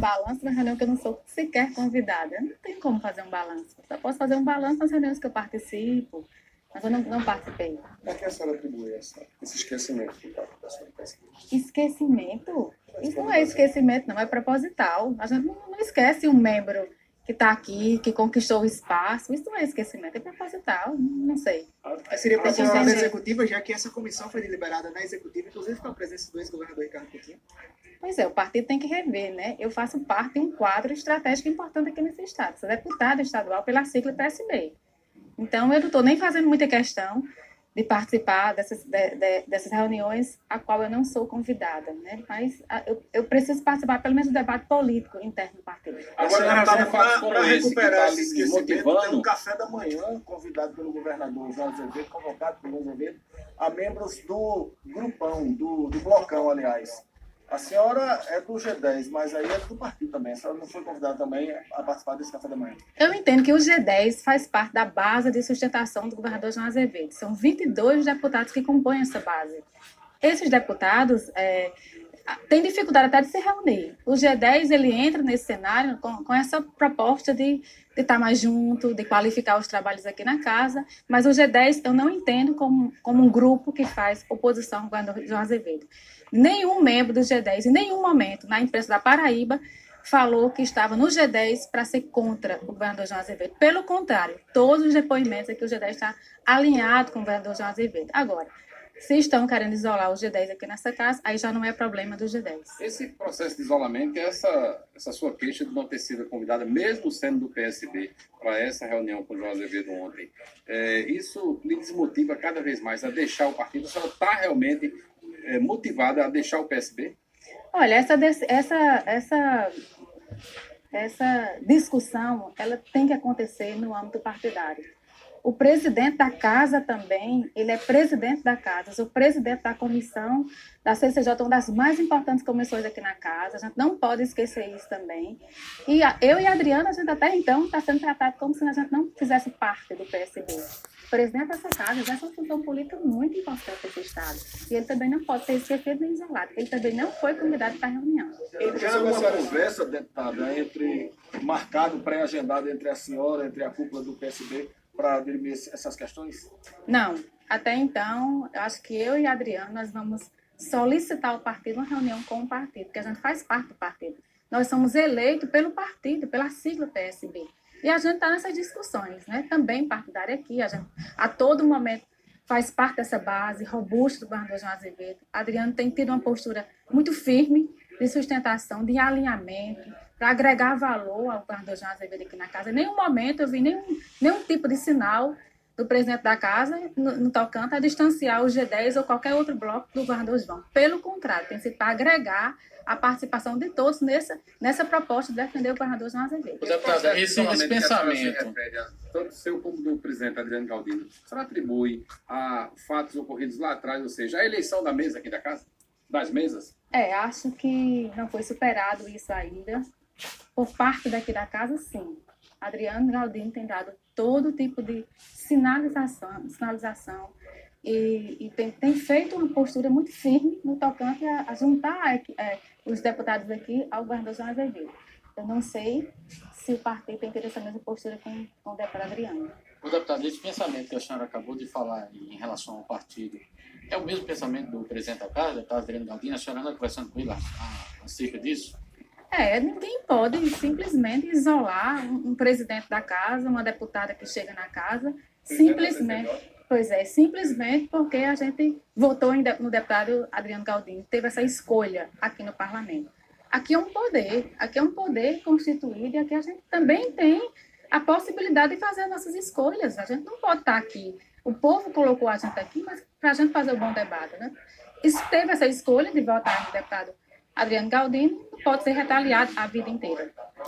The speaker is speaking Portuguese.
balanço na reunião que eu não sou sequer convidada. Eu não tenho como fazer um balanço. Só posso fazer um balanço nas reuniões que eu participo, mas eu não participei. Para que a senhora atribui esse esquecimento da sua pesquisa? Esquecimento? Isso não é esquecimento, não, é proposital. A gente não esquece um membro que está aqui, que conquistou o espaço. Isso não é esquecimento, é proposital, não sei. Seria proposital da executiva, já que essa comissão foi deliberada na executiva, inclusive com a presença do ex-governador Ricardo Coutinho. Pois é, o partido tem que rever, né? Eu faço parte de um quadro estratégico importante aqui nesse estado. Sou deputada estadual pela sigla PSB. Então, eu não estou nem fazendo muita questão de participar dessas reuniões a qual eu não sou convidada, né? Mas eu preciso participar pelo menos do debate político interno do partido. Agora, para recuperar esse esquecimento, motivando... tem um café da manhã convidado pelo governador João Azevedo, convocado pelo João Azevedo, a membros do grupão, do blocão, aliás. A senhora é do G10, mas aí é do partido também. A senhora não foi convidada também a participar desse café da manhã? Eu entendo que o G10 faz parte da base de sustentação do governador João Azevedo. São 22 deputados que compõem essa base. Esses deputados têm dificuldade até de se reunir. O G10 ele entra nesse cenário com essa proposta de estar mais junto, de qualificar os trabalhos aqui na casa, mas o G10 eu não entendo como um grupo que faz oposição ao governador João Azevedo. Nenhum membro do G10, em nenhum momento, na imprensa da Paraíba, falou que estava no G10 para ser contra o governador João Azevedo. Pelo contrário, todos os depoimentos é que o G10 está alinhado com o governador João Azevedo. Agora, se estão querendo isolar o G10 aqui nessa casa, aí já não é problema do G10. Esse processo de isolamento, essa sua queixa de não ter sido convidada, mesmo sendo do PSB, para essa reunião com o João Azevedo ontem, isso lhe desmotiva cada vez mais a deixar o partido? A senhora está realmente motivada a deixar o PSB? Olha, essa discussão ela tem que acontecer no âmbito partidário. O presidente da casa também, ele é presidente da casa, sou presidente da comissão da CCJ, uma das mais importantes comissões aqui na casa, a gente não pode esquecer isso também. E eu e a Adriana, a gente até então está sendo tratado como se a gente não fizesse parte do PSB. O presidente dessa casa exerce uma função política muito importante nesse estado. E ele também não pode ser esquecido nem isolado, ele também não foi convidado para a reunião. Já há uma conversa, deputada, marcado, pré-agendado entre a senhora, entre a cúpula do PSB, para dirimir essas questões? Não. Até então, eu acho que eu e a Adriana, nós vamos solicitar ao partido uma reunião com o partido, porque a gente faz parte do partido. Nós somos eleitos pelo partido, pela sigla PSB. E a gente está nessas discussões, né? Também partidária aqui. A gente, a todo momento, faz parte dessa base robusta do governador João Azevedo. A Adriana tem tido uma postura muito firme de sustentação, de alinhamento, para agregar valor ao governador João Azevedo aqui na casa. Em nenhum momento eu vi nenhum tipo de sinal do presidente da casa no tocante a distanciar o G10 ou qualquer outro bloco do governador João. Pelo contrário, tem sido para agregar a participação de todos nessa proposta de defender o governador João Azevedo. Deputada, esse pensamento, tanto o seu como do presidente Adriano Galdino, a senhora atribui a fatos ocorridos lá atrás, ou seja, a eleição da mesa aqui da casa? Das mesas? Acho que não foi superado isso ainda. Por parte daqui da casa, sim. Adriano Galdino tem dado todo tipo de sinalização e tem feito uma postura muito firme no tocante a juntar os deputados aqui ao governador João Azevedo. Eu não sei se o partido tem tido essa mesma postura com o deputado Adriano. O deputado, esse pensamento que a senhora acabou de falar em relação ao partido, é o mesmo pensamento do presidente da casa, deputado Adriano Galdino? A senhora anda conversando com ele acerca disso? Ninguém pode simplesmente isolar um presidente da casa, uma deputada que chega na casa, simplesmente porque a gente votou no deputado Adriano Galdino, teve essa escolha aqui no parlamento. Aqui é um poder constituído e aqui a gente também tem a possibilidade de fazer as nossas escolhas. A gente não pode estar aqui. O povo colocou a gente aqui, mas para a gente fazer um bom debate, né? Isso teve essa escolha de votar no deputado Adriano Galdino, não pode ser retaliado a vida inteira.